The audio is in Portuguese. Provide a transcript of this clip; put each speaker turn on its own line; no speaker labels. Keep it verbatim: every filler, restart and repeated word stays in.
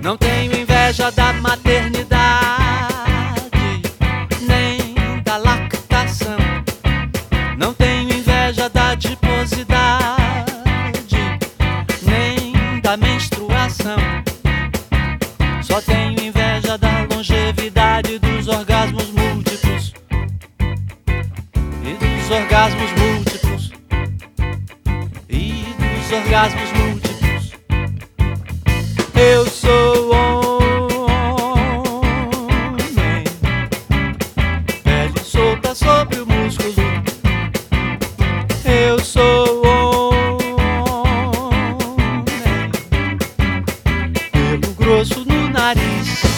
Não tenho inveja da maternidade, nem da lactação. Não tenho inveja da adiposidade, nem da menstruação. Só tenho inveja da longevidade, dos orgasmos múltiplos e dos orgasmos múltiplos e dos orgasmos múltiplos. Eu sou homem, pele solta sobre o músculo. Eu sou homem, pelo grosso no nariz.